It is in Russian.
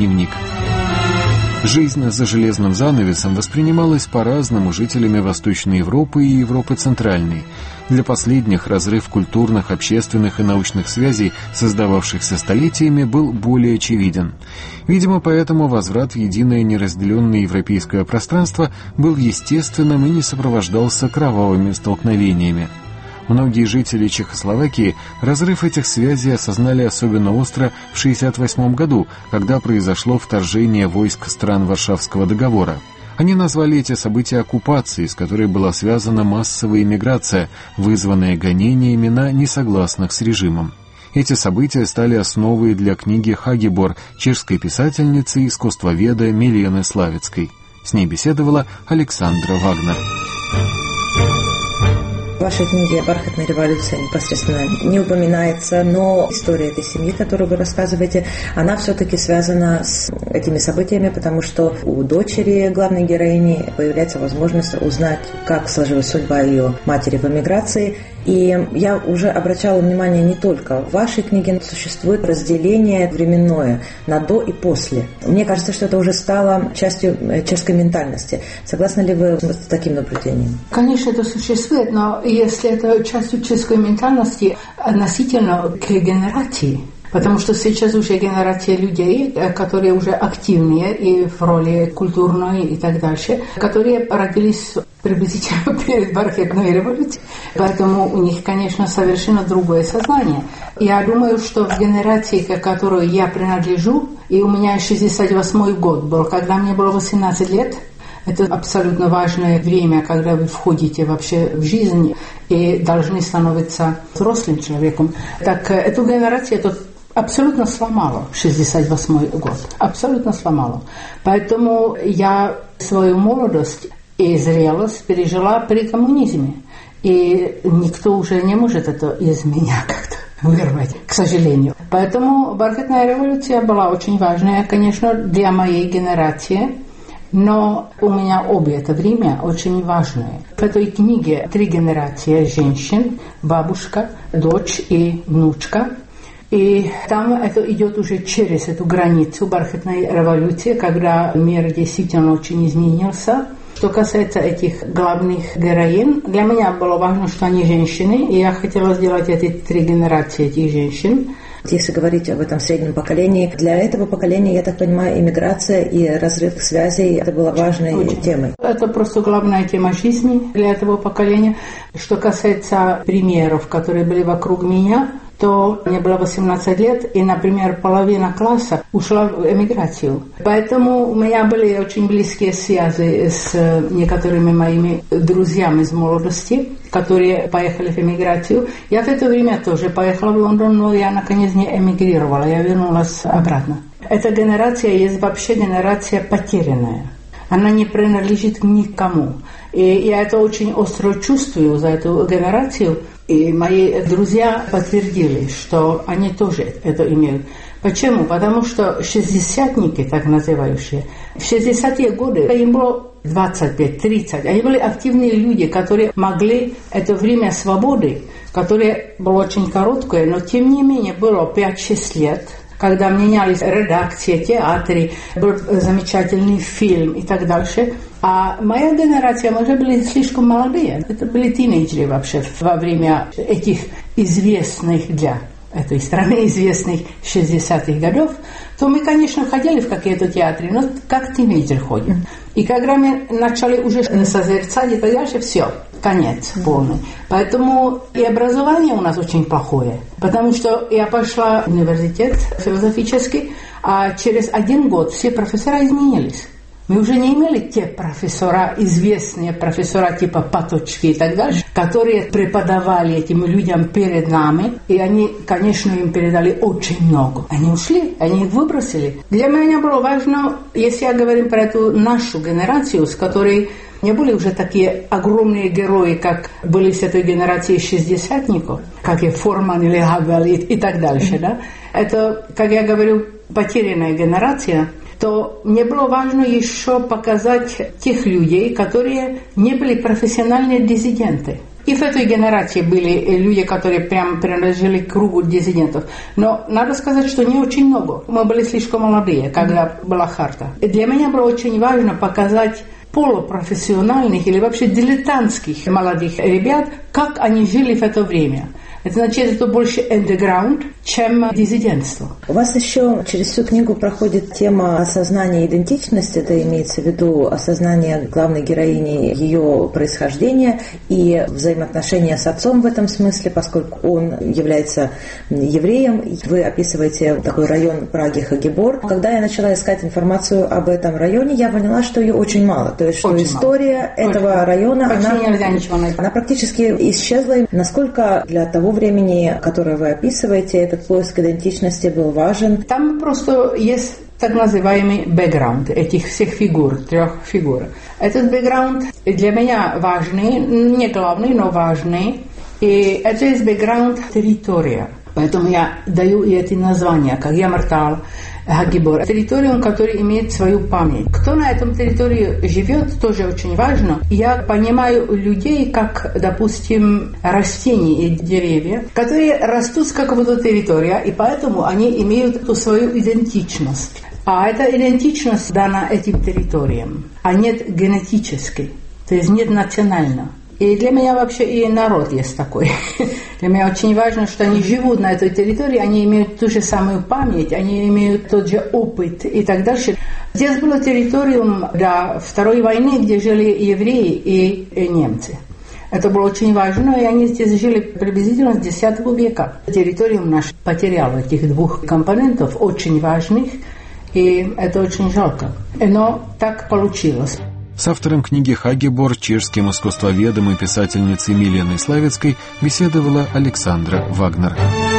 дневник. Жизнь за железным занавесом воспринималась по-разному жителями Восточной Европы и Европы Центральной. Для последних разрыв культурных, общественных и научных связей, создававшихся столетиями, был более очевиден. Видимо, поэтому возврат в единое неразделенное европейское пространство был естественным и не сопровождался кровавыми столкновениями. Многие жители Чехословакии разрыв этих связей осознали особенно остро в 1968 году, когда произошло вторжение войск стран Варшавского договора. Они назвали эти события оккупацией, с которой была связана массовая эмиграция, вызванная гонениями на несогласных с режимом. Эти события стали основой для книги «Хагибор» чешской писательницы и искусствоведа Милены Славицкой. С ней беседовала Александра Вагнер. В вашей книге «Бархатная революция» непосредственно не упоминается, но история этой семьи, которую вы рассказываете, она все-таки связана с этими событиями, потому что у дочери главной героини появляется возможность узнать, как сложилась судьба ее матери в эмиграции. И я уже обращала внимание не только в вашей книге, но существует разделение временное на «до» и «после». Мне кажется, что это уже стало частью чешской ментальности. Согласны ли вы с таким наблюдением? Конечно, это существует, но если это частью чешской ментальности относительно к генерации, потому что сейчас уже генерация людей, которые уже активнее и в роли культурной и так дальше, которые родились приблизительно перед бархатной революцией. Поэтому у них, конечно, совершенно другое сознание. Я думаю, что в генерации, к которой я принадлежу, и у меня 68-й год был, когда мне было 18 лет, это абсолютно важное время, когда вы входите вообще в жизнь и должны становиться взрослым человеком. Так эту генерацию, это абсолютно сломало 68-й год. Абсолютно сломало. Поэтому я свою молодость и зрелость пережила при коммунизме. И никто уже не может это из меня как-то вырвать, к сожалению. Поэтому бархатная революция была очень важная, конечно, для моей генерации. Но у меня обе это время очень важные. В этой книге 3 генерации женщин: бабушка, дочь и внучка. И там это идет уже через эту границу бархатной революции, когда мир действительно очень изменился. Что касается этих главных героинь, для меня было важно, что они женщины, и я хотела сделать эти 3 генерации этих женщин. Если говорить об этом среднем поколении, для этого поколения, я так понимаю, иммиграция и разрыв связей – это была важной темой. Это просто главная тема жизни для этого поколения. Что касается примеров, которые были вокруг меня, то мне было 18 лет, и, например, половина класса ушла в эмиграцию. Поэтому у меня были очень близкие связи с некоторыми моими друзьями из молодости, которые поехали в эмиграцию. Я в это время тоже поехала в Лондон, но я, наконец, не эмигрировала, я вернулась обратно. Эта генерация есть вообще генерация потерянная. Она не принадлежит к никому. И я это очень остро чувствую за эту генерацию. И мои друзья подтвердили, что они тоже это имеют. Почему? Потому что шестидесятники, так называющие, в 60-е годы им было 25-30. Они были активные люди, которые могли это время свободы, которое было очень короткое, но тем не менее было 5-6 лет, когда менялись редакции, театры, был замечательный фильм и так дальше. А моя генерация, мы уже были слишком молодые. Это были тинейджеры вообще во время этих известных для этой страны, известных 60-х годов. То мы, конечно, ходили в какие-то театры, но как тинейджер ходим. И когда мы начали уже созерцать и так дальше, все, конец полный. Поэтому и образование у нас очень плохое. Потому что я пошла в университет философический, а через 1 год все профессора изменились. Мы уже не имели те профессора, известные профессора типа Паточки и так далее, которые преподавали этим людям перед нами, и они, конечно, им передали очень много. Они ушли, они их выбросили. Для меня было важно, если я говорю про эту нашу генерацию, с которой не были уже такие огромные герои, как были с этой генерацией шестидесятников, как и Форман или Хавел и так дальше. Да? Это, как я говорю, потерянная генерация. То мне было важно еще показать тех людей, которые не были профессиональные диссиденты. И в этой генерации были люди, которые прям принадлежали к кругу диссидентов. Но надо сказать, что не очень много. Мы были слишком молодые, когда была харта. И для меня было очень важно показать полупрофессиональных или вообще дилетантских молодых ребят, как они жили в это время. Это значит, это больше underground, чем диссидентство. У вас еще через всю книгу проходит тема осознания идентичности, это имеется в виду осознание главной героини, ее происхождения и взаимоотношения с отцом в этом смысле, поскольку он является евреем. Вы описываете такой район Праги Хагибор. Когда я начала искать информацию об этом районе, я поняла, что ее очень мало. То есть, что очень история мало. Этого района, она практически исчезла. Насколько для того времени, которое вы описываете, этот поиск идентичности был важен? Там просто есть так называемый бэкграунд этих всех фигур, 3 фигур. Этот бэкграунд для меня важный, не главный, но важный. И это есть бэкграунд территория. Поэтому я даю и эти названия, как Ямартал, Хагибор. Территорию, которая имеет свою память. Кто на этом территории живет, тоже очень важно. Я понимаю людей, как, допустим, растения и деревья, которые растут с какого-то территория, и поэтому они имеют эту свою идентичность. А эта идентичность дана этим территориям, а нет генетической, то есть нет национально. И для меня вообще и народ есть такой. Для меня очень важно, что они живут на этой территории, они имеют ту же самую память, они имеют тот же опыт и так дальше. Здесь было территориум до Второй войны, где жили евреи и немцы. Это было очень важно, и они здесь жили приблизительно с X века. Территориум наш потерял этих 2 компонентов, очень важных, и это очень жалко. Но так получилось. С автором книги «Хагибор», чешским искусствоведом и писательницей Миленой Славицкой беседовала Александра Вагнер.